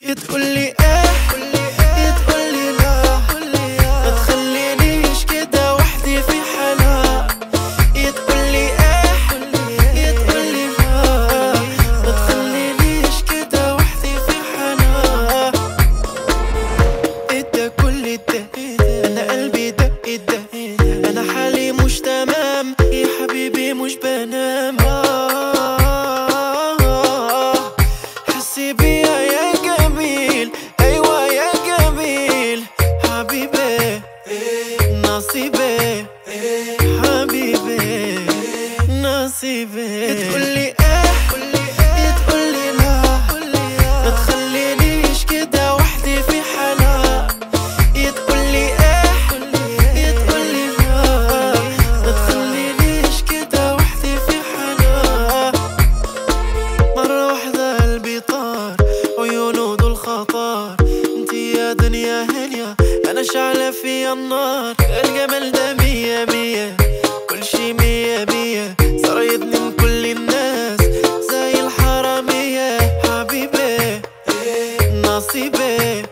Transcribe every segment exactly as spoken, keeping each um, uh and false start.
تقولي ايه تقولي لا، ما تخلينيش كده وحدي في حالها. تقولي ايه تقولي لا، ما تخلينيش كده وحدي في حالها. ايه كل ده، انا قلبي دق دق، انا حالي مش تمام يا حبيبي مش بنام. حسي بيا يا جميل، ايوه يا جميل حبيبي نصيبي، حبيبي نصيبي. تقولي ايه تقولي لا، ما تخلينيش كده وحدي في حالها. تقولي ايه تقولي لا، ما تخلينيش كده وحدي في حالها. مرة واحدة قلبي طار، عيونه دول خطار، انتي يا دنيا هنيا انا شعلة فيا النار. الجمال ده مية مية، كل شي مية مية، صرايدني من كل الناس زي الحرامية. حبيبي نصيبي،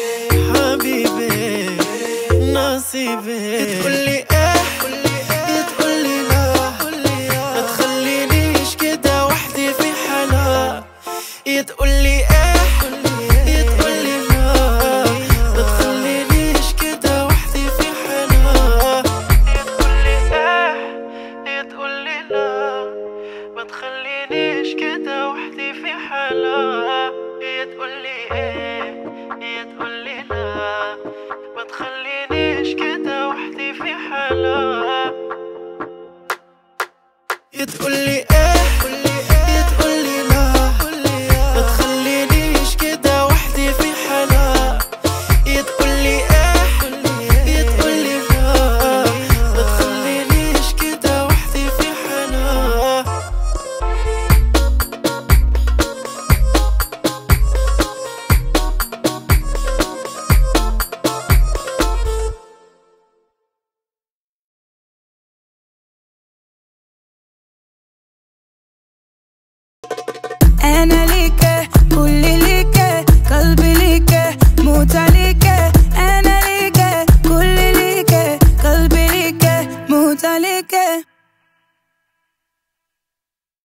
حبيبي نصيبي. تقولي ايه تقولي لا، ما تخلينيش كده وحدي في حالها. تقولي ايه تقولي لا، ما تخلينيش كده وحدي في حالها. تقولي ايه تقولي لا، ما تخلينيش كده وحدي في حالها. تقولي ايه تقولي لا، ما تخلينيش كده وحدي في حالها. تقولي ايه تقولي لا، ما تخلينيش كده وحدي في حالها. تقولي ايه تقولي لا، ما تخلينيش كده وحدي في حالها. أنا ليك كل ليك، قلبي ليك موت عليك. أنا ليك كل ليك، قلبي ليك موت عليك.